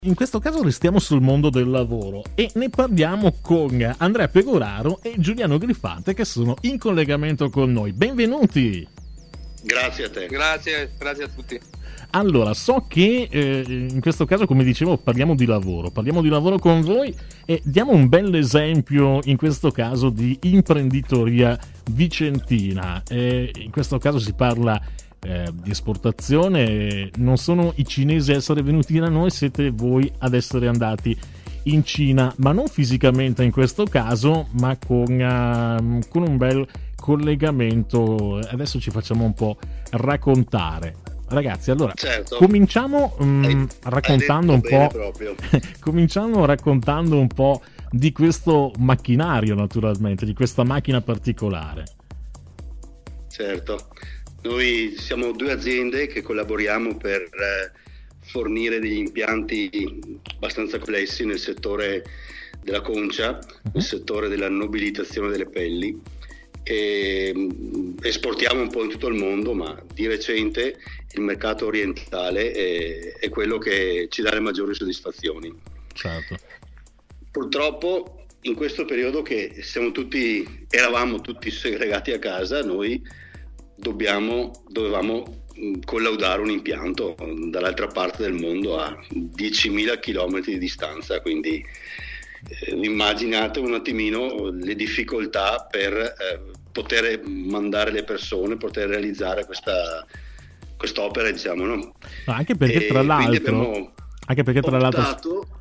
In questo caso restiamo sul mondo del lavoro e ne parliamo con Andrea Pegoraro e Giuliano Grifante che sono in collegamento con noi. Benvenuti! Grazie a te. Grazie a tutti. Allora, so che in questo caso, come dicevo, parliamo di lavoro con voi e diamo un bel esempio in questo caso di imprenditoria vicentina. In questo caso si parla di esportazione, non sono i cinesi a essere venuti da noi, siete voi ad essere andati in Cina, ma non fisicamente in questo caso, ma con un bel collegamento. Adesso ci facciamo un po' raccontare. Ragazzi, allora certo. Cominciamo raccontando un po'. Cominciamo raccontando un po' di questo macchinario, naturalmente, di questa macchina particolare. Certo. Noi siamo due aziende che collaboriamo per fornire degli impianti abbastanza complessi nel settore della concia, nel settore della nobilitazione delle pelli, e esportiamo un po' in tutto il mondo, ma di recente il mercato orientale è quello che ci dà le maggiori soddisfazioni. Certo. Purtroppo in questo periodo che eravamo tutti segregati a casa, noi dovevamo collaudare un impianto dall'altra parte del mondo a 10.000 chilometri di distanza, quindi immaginate un attimino le difficoltà per poter mandare le persone, poter realizzare quest'opera, diciamo, no? Anche perché tra l'altro optato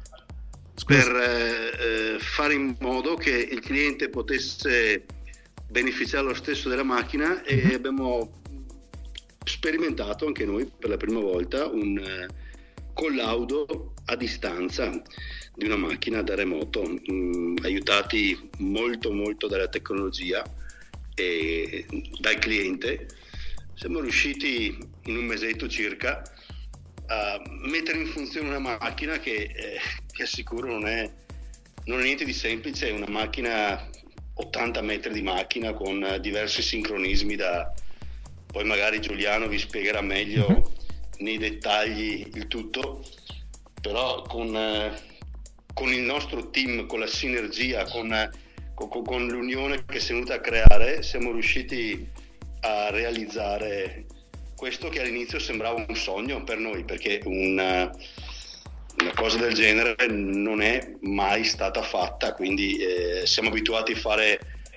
per fare in modo che il cliente potesse beneficiare lo stesso della macchina, e abbiamo sperimentato anche noi per la prima volta un collaudo a distanza di una macchina da remoto, aiutati molto molto dalla tecnologia e dal cliente. Siamo riusciti in un mesetto circa a mettere in funzione una macchina che assicuro non è niente di semplice. È una macchina 80 metri di macchina con diversi sincronismi, poi magari Giuliano vi spiegherà meglio nei dettagli il tutto, però con il nostro team, con la sinergia, con l'unione che si è venuta a creare, siamo riusciti a realizzare questo che all'inizio sembrava un sogno per noi, perché una cosa del genere non è mai stata fatta, quindi siamo abituati a fare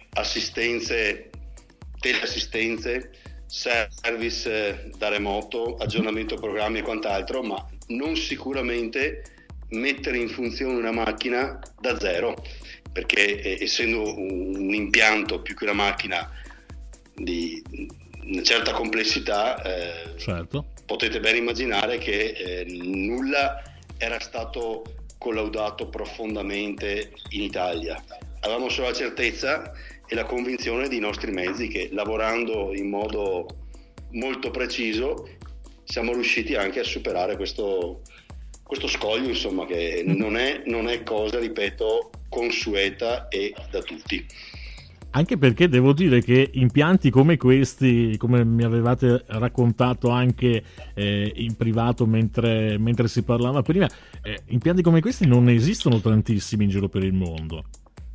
teleassistenze, service da remoto, aggiornamento programmi e quant'altro, ma non sicuramente mettere in funzione una macchina da zero, perché essendo un impianto più che una macchina di una certa complessità, certo, potete ben immaginare che nulla era stato collaudato profondamente in Italia. Avevamo solo la certezza e la convinzione dei nostri mezzi che, lavorando in modo molto preciso, siamo riusciti anche a superare questo scoglio, insomma, che non è cosa, ripeto, consueta e da tutti. Anche perché devo dire che impianti come questi, come mi avevate raccontato anche in privato mentre si parlava prima, impianti come questi non esistono tantissimi in giro per il mondo.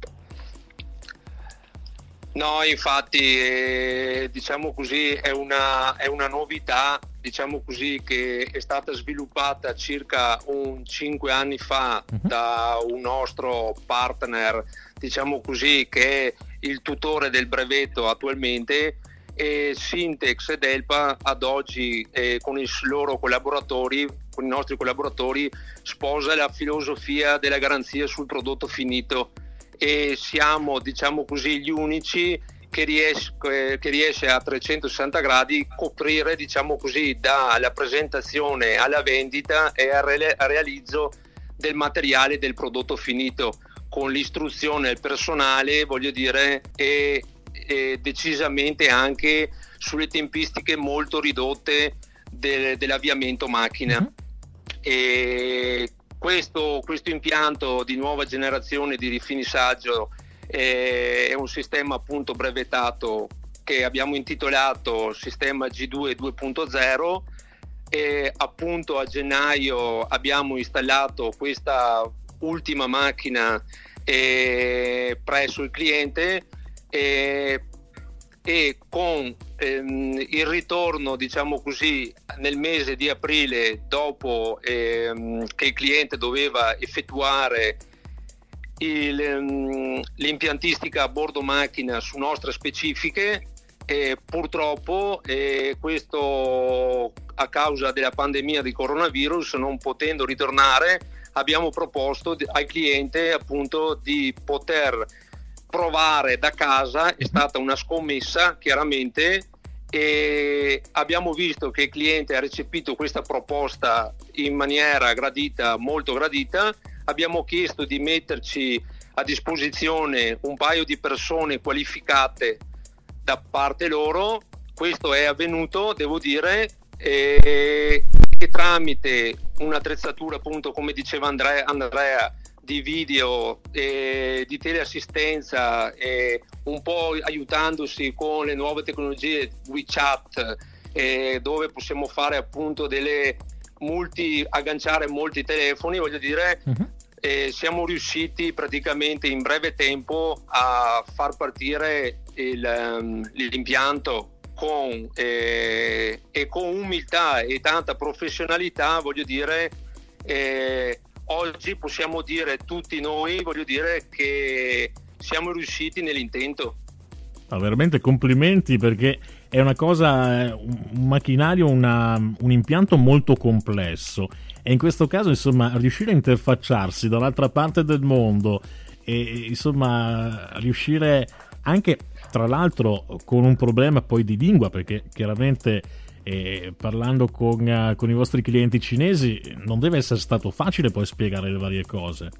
No, infatti, diciamo così, è una novità, diciamo così, che è stata sviluppata circa 5 anni fa da un nostro partner, diciamo così, che è il tutore del brevetto attualmente, e Syntex ed Elpa ad oggi con i nostri collaboratori sposa la filosofia della garanzia sul prodotto finito, e siamo, diciamo così, gli unici che riesce a 360 gradi coprire, diciamo così, dalla presentazione alla vendita e al realizzo del materiale del prodotto finito, con l'istruzione al personale, voglio dire, e decisamente anche sulle tempistiche molto ridotte dell'avviamento macchina. E questo impianto di nuova generazione di rifinissaggio è un sistema appunto brevettato che abbiamo intitolato sistema G2 2.0, e appunto a gennaio abbiamo installato questa ultima macchina presso il cliente e con il ritorno, diciamo così, nel mese di aprile, dopo che il cliente doveva effettuare l'impiantistica a bordo macchina su nostre specifiche, purtroppo questo a causa della pandemia di coronavirus, non potendo ritornare, abbiamo proposto al cliente appunto di poter provare da casa. È stata una scommessa, chiaramente, e abbiamo visto che il cliente ha recepito questa proposta in maniera gradita, molto gradita. Abbiamo chiesto di metterci a disposizione un paio di persone qualificate da parte loro. Questo è avvenuto, devo dire, e tramite un'attrezzatura, appunto, come diceva Andrea, di video, di teleassistenza, un po' aiutandosi con le nuove tecnologie WeChat, dove possiamo fare appunto agganciare molti telefoni, voglio dire. Siamo riusciti praticamente in breve tempo a far partire l'impianto con umiltà e tanta professionalità, voglio dire. Oggi possiamo dire tutti noi, voglio dire, che siamo riusciti nell'intento. Veramente complimenti, perché è una cosa, un macchinario, un impianto molto complesso, e in questo caso, insomma, riuscire a interfacciarsi dall'altra parte del mondo e insomma riuscire anche, tra l'altro, con un problema poi di lingua, perché chiaramente parlando con i vostri clienti cinesi non deve essere stato facile poi spiegare le varie cose.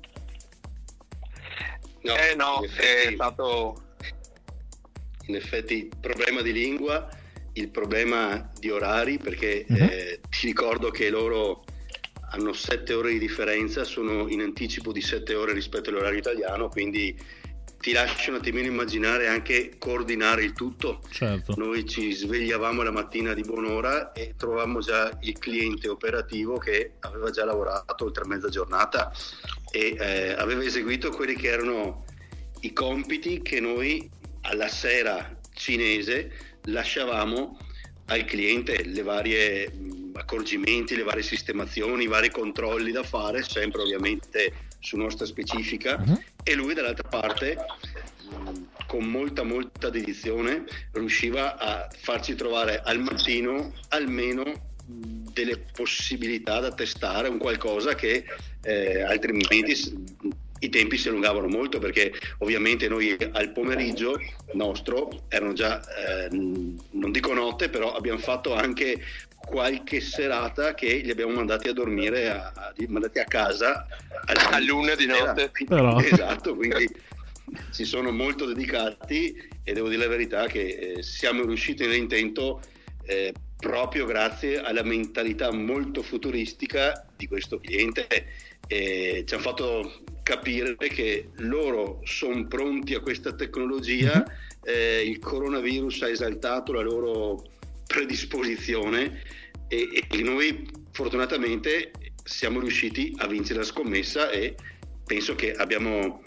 No, è stato... In effetti il problema di lingua, il problema di orari, perché ti ricordo che loro hanno 7 ore di differenza, sono in anticipo di 7 ore rispetto all'orario italiano, quindi ti lascio un attimino immaginare anche coordinare il tutto. Certo. Noi ci svegliavamo la mattina di buon'ora e trovavamo già il cliente operativo che aveva già lavorato oltre mezza giornata e aveva eseguito quelli che erano i compiti che noi alla sera cinese lasciavamo al cliente, le varie accorgimenti, le varie sistemazioni, i vari controlli da fare, sempre ovviamente su nostra specifica, e lui dall'altra parte con molta dedizione riusciva a farci trovare al mattino almeno delle possibilità da testare, un qualcosa che altrimenti i tempi si allungavano molto, perché ovviamente noi al pomeriggio nostro erano già non dico notte, però abbiamo fatto anche qualche serata che li abbiamo mandati a dormire, mandati a casa a luna di notte. Esatto, quindi si sono molto dedicati e devo dire la verità che siamo riusciti nell'intento proprio grazie alla mentalità molto futuristica di questo cliente. Ci hanno fatto capire che loro sono pronti a questa tecnologia, il coronavirus ha esaltato la loro predisposizione e noi fortunatamente siamo riusciti a vincere la scommessa e penso che abbiamo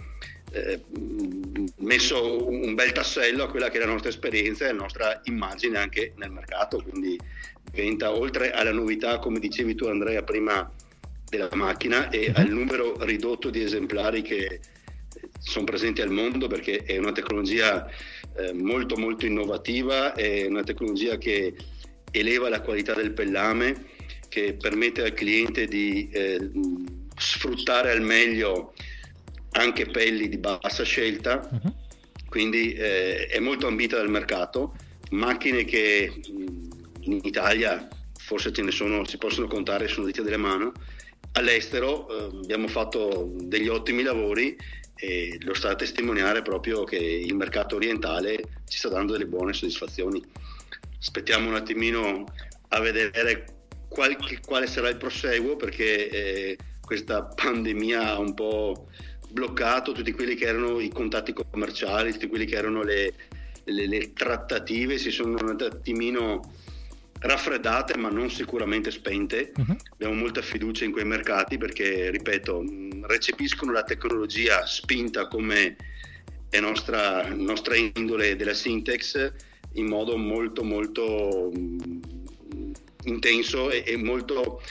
messo un bel tassello a quella che è la nostra esperienza e la nostra immagine anche nel mercato, quindi diventa, oltre alla novità, come dicevi tu Andrea prima, della macchina e al numero ridotto di esemplari che sono presenti al mondo, perché è una tecnologia molto innovativa, è una tecnologia che eleva la qualità del pellame, che permette al cliente di sfruttare al meglio anche pelli di bassa scelta, quindi è molto ambita dal mercato. Macchine che in Italia forse ce ne sono, si possono contare sulle dita delle mani. All'estero abbiamo fatto degli ottimi lavori e lo sta a testimoniare proprio che il mercato orientale ci sta dando delle buone soddisfazioni. Aspettiamo un attimino a vedere quale sarà il proseguo, perché questa pandemia ha un po' bloccato tutti quelli che erano i contatti commerciali, tutti quelli che erano le trattative, si sono un attimino raffreddate ma non sicuramente spente. Abbiamo molta fiducia in quei mercati perché, ripeto, recepiscono la tecnologia spinta come è nostra indole della Sintex in modo molto molto intenso e molto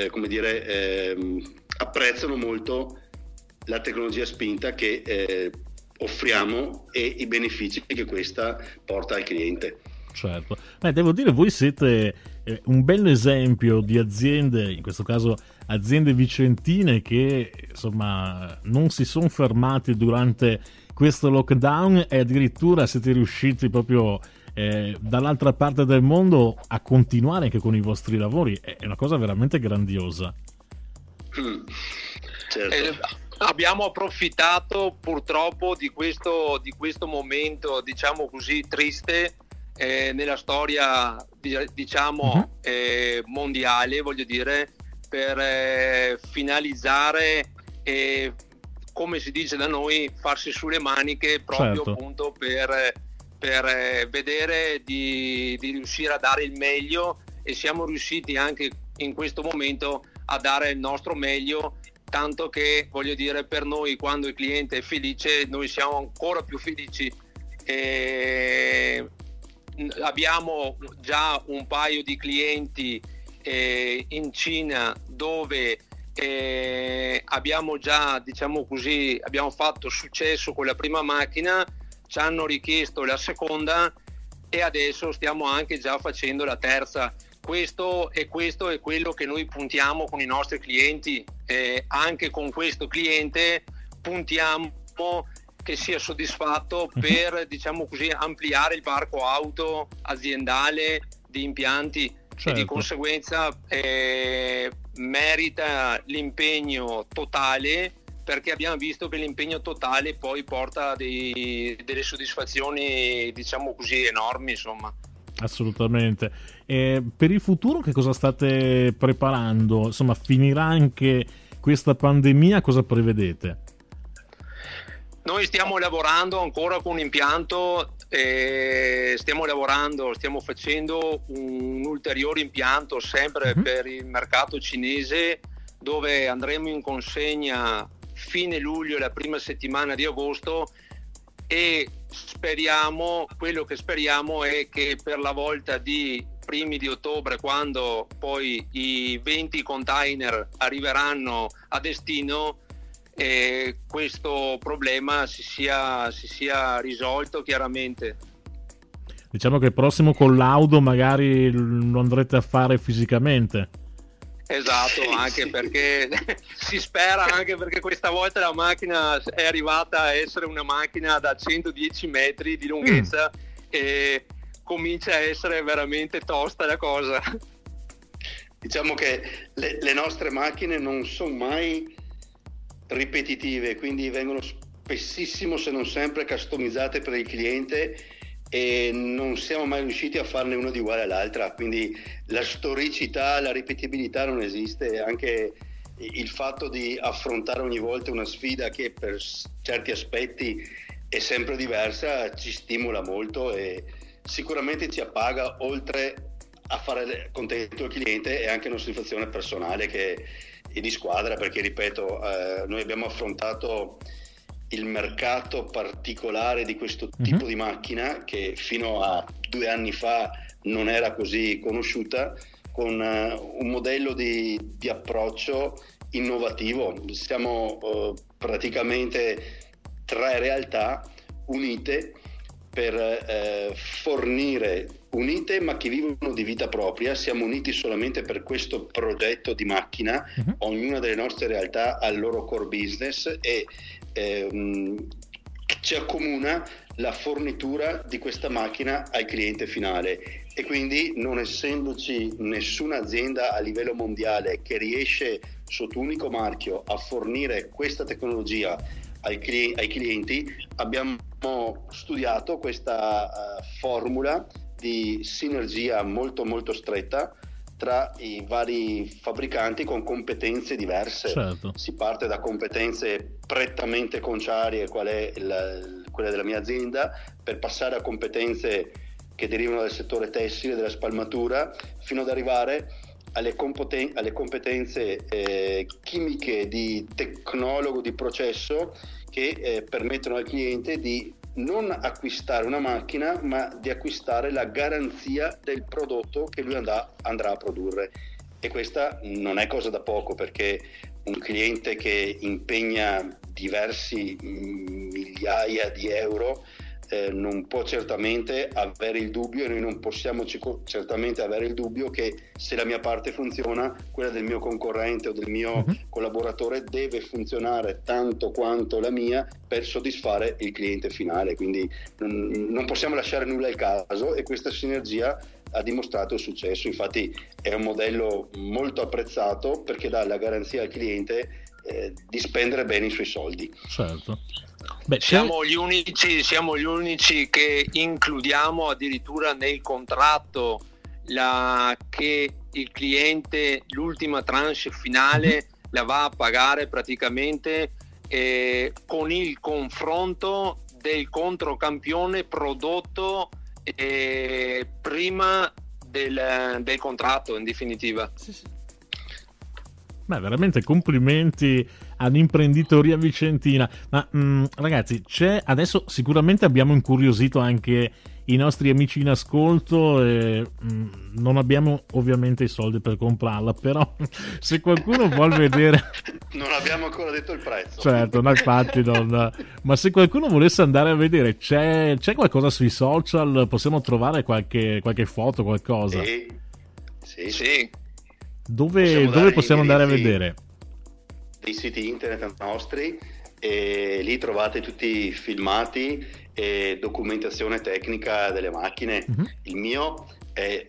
apprezzano molto la tecnologia spinta che offriamo e i benefici che questa porta al cliente. Certo, devo dire, voi siete un bel esempio di aziende, in questo caso aziende vicentine, che insomma non si sono fermate durante questo lockdown e addirittura siete riusciti proprio dall'altra parte del mondo a continuare anche con i vostri lavori. È una cosa veramente grandiosa. Certo. Abbiamo approfittato purtroppo di questo momento, diciamo così, triste nella storia mondiale, voglio dire, per finalizzare e, come si dice da noi, farsi sulle maniche proprio, certo, appunto per vedere di riuscire a dare il meglio, e siamo riusciti anche in questo momento a dare il nostro meglio, tanto che, voglio dire, per noi, quando il cliente è felice, noi siamo ancora più felici. Abbiamo già un paio di clienti in Cina dove abbiamo già, diciamo così, abbiamo fatto successo con la prima macchina, ci hanno richiesto la seconda e adesso stiamo anche già facendo la terza. Questo è quello che noi puntiamo con i nostri clienti. Anche con questo cliente puntiamo che sia soddisfatto per, diciamo così, ampliare il parco auto aziendale di impianti, certo, e di conseguenza merita l'impegno totale, perché abbiamo visto che l'impegno totale poi porta delle soddisfazioni, diciamo così, enormi, insomma. Assolutamente. Per il futuro che cosa state preparando? Insomma, finirà anche questa pandemia, cosa prevedete? Noi stiamo lavorando ancora con un impianto, stiamo facendo un ulteriore impianto sempre per il mercato cinese, dove andremo in consegna fine luglio e la prima settimana di agosto, e quello che speriamo è che per la volta di primi di ottobre, quando poi i 20 container arriveranno a destino, questo problema si sia risolto chiaramente. Diciamo che il prossimo collaudo magari lo andrete a fare fisicamente. Esatto, anche perché si spera, anche perché questa volta la macchina è arrivata a essere una macchina da 110 metri di lunghezza e comincia a essere veramente tosta la cosa. Diciamo che le nostre macchine non sono mai ripetitive, quindi vengono spessissimo, se non sempre, customizzate per il cliente, e non siamo mai riusciti a farne uno di uguale all'altra, quindi la storicità, la ripetibilità non esiste. Anche il fatto di affrontare ogni volta una sfida che per certi aspetti è sempre diversa ci stimola molto e sicuramente ci appaga, oltre a fare contento il cliente, è anche una soddisfazione personale e di squadra, perché ripeto, noi abbiamo affrontato il mercato particolare di questo tipo di macchina, che fino a 2 anni fa non era così conosciuta, con un modello di approccio innovativo. Siamo praticamente 3 realtà unite per fornire, unite ma che vivono di vita propria. Siamo uniti solamente per questo progetto di macchina. Ognuna delle nostre realtà ha il loro core business e ci accomuna la fornitura di questa macchina al cliente finale, e quindi, non essendoci nessuna azienda a livello mondiale che riesce sotto unico marchio a fornire questa tecnologia ai clienti, abbiamo studiato questa formula di sinergia molto molto stretta tra i vari fabbricanti con competenze diverse. Certo. Si parte da competenze prettamente conciarie, qual è quella della mia azienda, per passare a competenze che derivano dal settore tessile, della spalmatura, fino ad arrivare alle competenze chimiche di tecnologo di processo che permettono al cliente di non acquistare una macchina, ma di acquistare la garanzia del prodotto che lui andrà a produrre. E questa non è cosa da poco, perché un cliente che impegna diversi migliaia di euro non può certamente avere il dubbio, e noi non possiamo certamente avere il dubbio, che se la mia parte funziona, quella del mio concorrente o del mio collaboratore deve funzionare tanto quanto la mia per soddisfare il cliente finale. Quindi non possiamo lasciare nulla al caso, e questa sinergia ha dimostrato il successo. Infatti è un modello molto apprezzato, perché dà la garanzia al cliente di spendere bene i suoi soldi. Certo. Beh, siamo gli unici che includiamo addirittura nel contratto che il cliente l'ultima tranche finale la va a pagare praticamente con il confronto del controcampione prodotto prima del contratto, in definitiva. Sì. Beh, veramente complimenti all'imprenditoria vicentina. Ma ragazzi, adesso sicuramente abbiamo incuriosito anche i nostri amici in ascolto, non abbiamo ovviamente i soldi per comprarla, però se qualcuno vuol vedere... Non abbiamo ancora detto il prezzo. Certo, no, infatti ma se qualcuno volesse andare a vedere, c'è qualcosa sui social? Possiamo trovare qualche foto, qualcosa? Sì. Dove possiamo andare a vedere? Dei siti internet nostri, e lì trovate tutti i filmati e documentazione tecnica delle macchine. Il mio è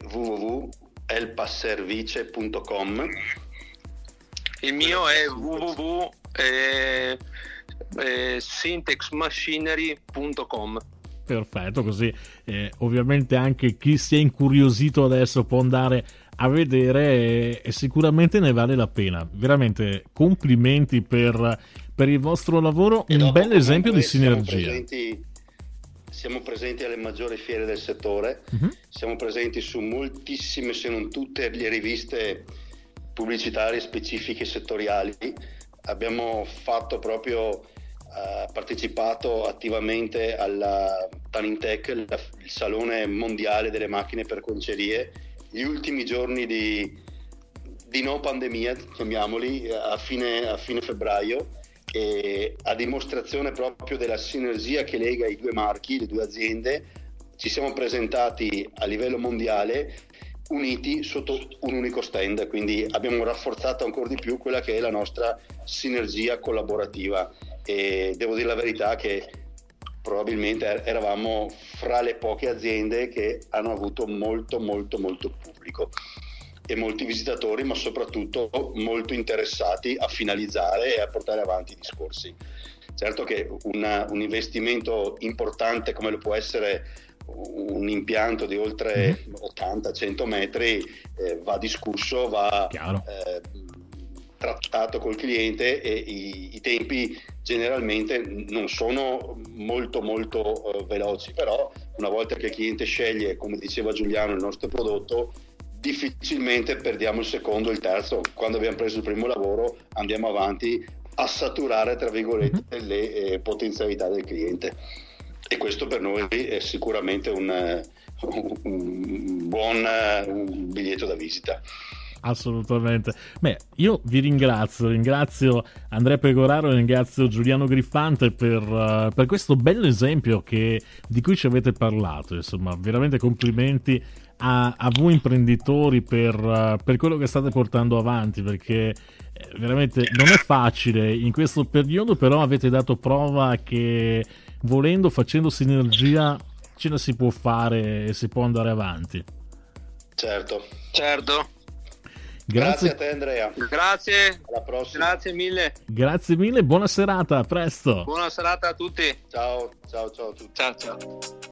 www.elpasservice.com. Il mio è www.syntexmachinery.com. Perfetto, così ovviamente anche chi si è incuriosito adesso può andare a vedere, e sicuramente ne vale la pena. Veramente complimenti per il vostro lavoro, un bel esempio di sinergia. Siamo presenti alle maggiori fiere del settore, siamo presenti su moltissime, se non tutte, le riviste pubblicitarie specifiche settoriali. Abbiamo partecipato attivamente alla Tanintech, il salone mondiale delle macchine per concerie, gli ultimi giorni di no pandemia, chiamiamoli, a fine febbraio, e a dimostrazione proprio della sinergia che lega i due marchi, le due aziende, ci siamo presentati a livello mondiale uniti sotto un unico stand, quindi abbiamo rafforzato ancora di più quella che è la nostra sinergia collaborativa, e devo dire la verità che probabilmente eravamo fra le poche aziende che hanno avuto molto pubblico e molti visitatori, ma soprattutto molto interessati a finalizzare e a portare avanti i discorsi. Certo che un investimento importante come lo può essere un impianto di oltre 80-100 metri va discusso, va trattato col cliente, e i tempi generalmente non sono molto veloci, però una volta che il cliente sceglie, come diceva Giuliano, il nostro prodotto, difficilmente perdiamo il secondo, il terzo. Quando abbiamo preso il primo lavoro andiamo avanti a saturare, tra virgolette, le potenzialità del cliente, e questo per noi è sicuramente un buon biglietto da visita. Assolutamente. Beh, io vi ringrazio Andrea Pegoraro e ringrazio Giuliano Griffante per questo bello esempio di cui ci avete parlato. Insomma, veramente complimenti a voi imprenditori per quello che state portando avanti, perché veramente non è facile in questo periodo, però avete dato prova che volendo, facendo sinergia, ce la si può fare e si può andare avanti. Certo. Grazie a te, Andrea. Grazie. Alla prossima. Grazie mille. Grazie mille, buona serata, a presto. Buona serata a tutti. Ciao a tutti. Ciao.